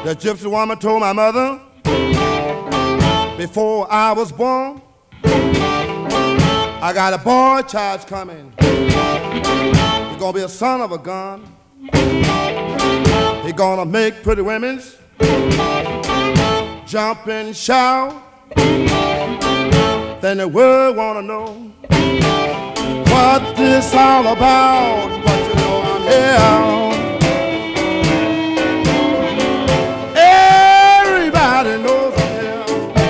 The gypsy woman told my mother before I was born, I got a boy child coming. He's gonna be a son of a gun. He's gonna make pretty women jump and shout. Then the world wanna know what this all about. But you know I'm here. Everybody knows I'm here.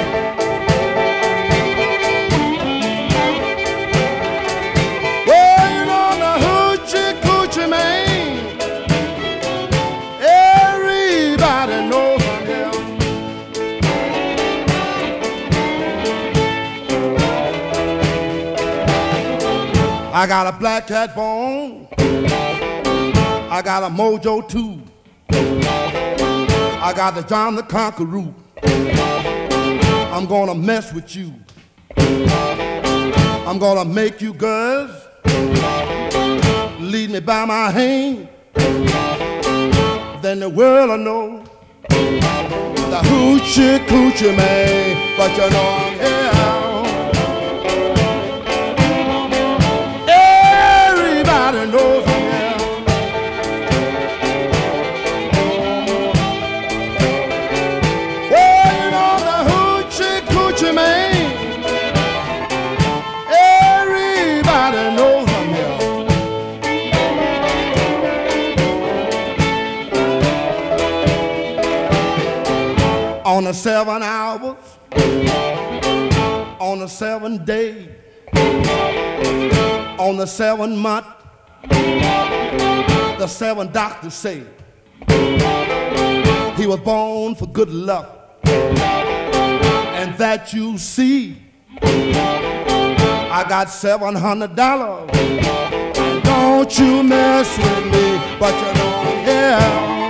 Well, you know the hoochie coochie man. Everybody knows I'm here. I got a black cat bone. I got a mojo too. I got the John the Conqueror. I'm gonna mess with you. I'm gonna make you girls lead me by my hand. Then the world will know the hoochie coochie man. But you know I'm here. Everybody knows I'm here. Well, you know the hoochie coochie man. Everybody knows I'm here. On the 7 hours, on the 7 days, on the 7 month, the 7 doctors say he was born for good luck, and that you see I got $700, and don't you mess with me, but you know I'm here.